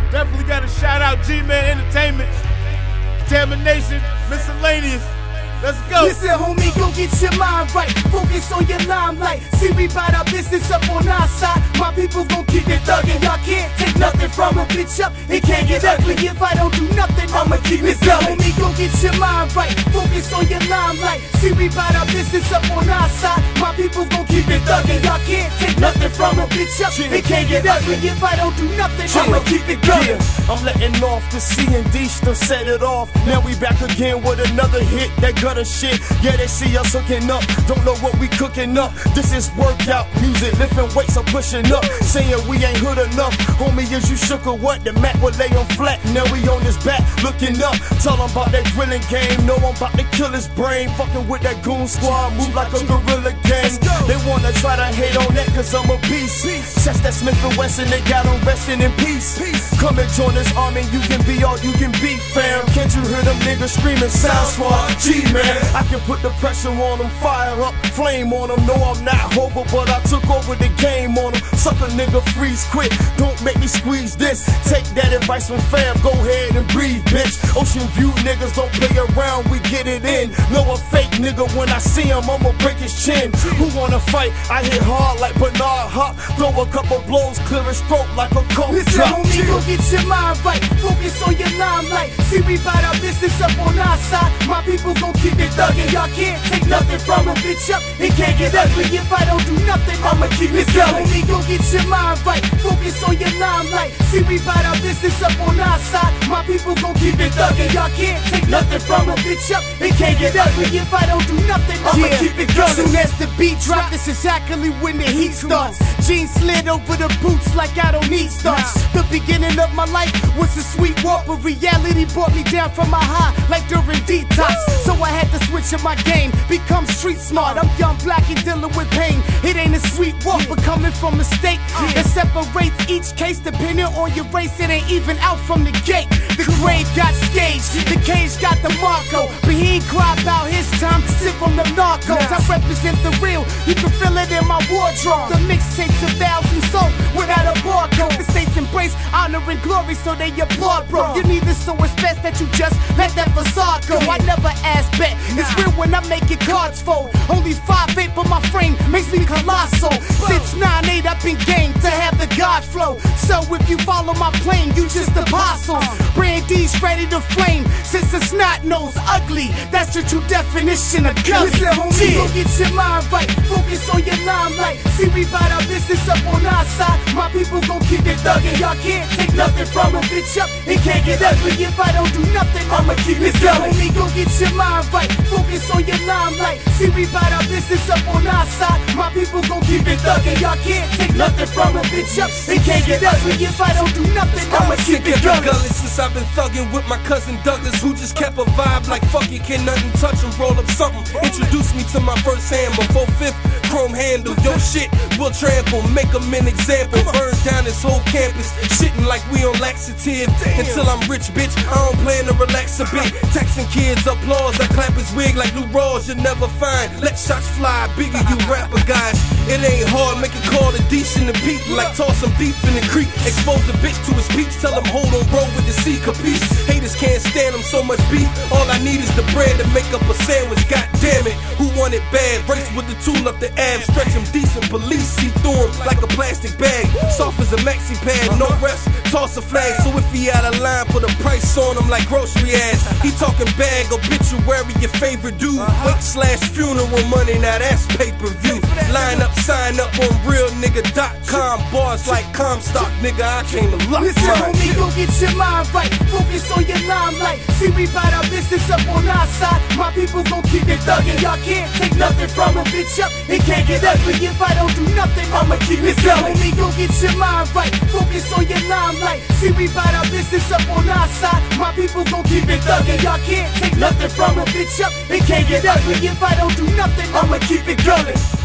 Definitely got to shout out G-Man Entertainment, Contamination, Miscellaneous. Let's go. Listen, homie, go get your mind right. Focus on your limelight. See, we bout our business up on our side. My people's gon' keep it thuggin'. Y'all can't take nothing from a bitch up. It can't get ugly if I don't do nothing. I'ma keep it going. Homie, go get your mind right. Focus on your limelight. See, we bout our business up on our side. My people's gon' keep it thuggin'. Y'all can't take nothing from a bitch up. It can't get ugly if I don't do nothing. I'ma keep it going. Yeah, I'm letting off the C&D to set it off. Now we back again with another hit that gutter shit. Yeah, they see us hooking up, don't know what we cooking up. This is workout music, lifting weights or pushing up. Saying we ain't hood enough, homie, is you shook or what? The Mac will lay on flat, now we on his back, looking up. Tell him about that drilling game, know I'm about to kill his brain. Fucking with that goon squad, move like a gorilla gang. They wanna try to hate on that cause I'm a beast. Chest that Smith & Wesson, they got them resting in peace. Come and join this army, you can be all you can be, fam. Can't you hear them niggas screaming, Sound Squad, G-Man. I can put the pressure on them, fire up, flame on them. No, I'm not over, but I took over the game on them. Suck a nigga, freeze quick, don't make me squeeze this. Take that advice from fam, go ahead and breathe, bitch. Ocean View niggas don't play around, we get it in. Know a fake nigga, when I see him, I'ma break his chin. Who wanna fight? I hit hard like Bernard Hop. Throw a couple blows, clear his throat like a coke. Listen, homie, go get your mind right. Focus on your limelight. See, we bout our business up on our side. My people's gon' keep it thuggin'. Y'all can't take nothing from a bitch up. It can't get ugly if I don't do nothing. I'ma keep it going. Homie, go get your mind right. Focus on your limelight. See, we bout our business up on our side. My people's gon' keep it thuggin'. Y'all can't take nothing from a bitch up. It can't get ugly if I don't do nothing. I'ma keep it going. Soon as the beat drop, this is exactly when the heat starts. Jeans slid over the boots like I don't need starts. The beginning of my life was a sweet walk, but reality brought me down from my high like during detox. So I had to switch up my game, become street smart. I'm young, black, and dealing with pain. It ain't a sweet walk, but coming from a state that separates each case depending on your race. It ain't even out from the gate. The grave got staged, the cage got the Marco, but he ain't cry about his time. Sit from the narcos. I represent the real. You can feel it in my wardrobe. The mixtapes 1,000 sold without a barcode. The states embrace honor and glory, so they applaud, bro. You need this, so it's best that you just let that facade go. I never ask bet. It's real when I make it cards fold. Only 5'8", but my frame makes me colossal. Since 9'8", I've been game to have the God flow. So if you follow my plane, you just apostles. Brandy's ready to flame. Since it's not nose ugly, that's the true definition of gully. Listen, homie, go get your mind right. Focus on your limelight. See, we bout our business up on our side. My people's gon' keep it thuggin'. Y'all can't take nothing from a bitch up. It can't get ugly if I don't do nothing. I'ma keep it going. Homie, go get your mind right. Focus on your limelight. See, we bout our business up on our side. My people's gon' keep it thuggin'. Y'all can't take nothing from a bitch up. It can't get ugly if I don't do nothing. I'ma keep it going. Since I've been thuggin' with my cousin Douglas, who just kept a vibe like fuck it, can't nothing touch him, roll up something. Introduced me to my first hammer, 4/5 chrome handle. Yo shit, we'll trample, make him an example. Burn down this whole campus, shitting like we on laxative. Until I'm rich, bitch, I don't plan to relax a bit. Texting kids applause, I clap his wig like Lou Rawls you'll never find. Let shots fly, bigger you rapper guys. It ain't hard, make a call to decent and people, like toss him deep in the creek. Expose the bitch to his peeps, tell him hold on, roll with the sea, capiche. Haters can't stand him, so much beef. All I need is the bread to make up a sandwich, god damn it. Who want it bad? Race with the tool up the abs, stretch him decent, police see through him like a plastic bag. Soft as a maxi pad, no reps, toss a flag. So if he out of line, put a price on him like grocery ads. He talking bag, obituary, your favorite dude. Wake/funeral money, now that's pay-per-view. Line up, sign up on realnigga.com. Bars like Comstock, nigga, I came to luck. Listen, homie, go get your mind right. Focus on your limelight. See, we bout our business up on our side. My people's gon' keep it thuggin'. Y'all can't take nothing from a bitch up. It can't get ugly if I don't do nothing. I'ma keep it going. Homie, go get your mind right. Focus on your limelight. See, we bout our business up on our side. My people's gon' keep it thuggin'. Y'all can't take nothing from a bitch up. It can't get ugly if I don't do nothing. I'ma keep it going.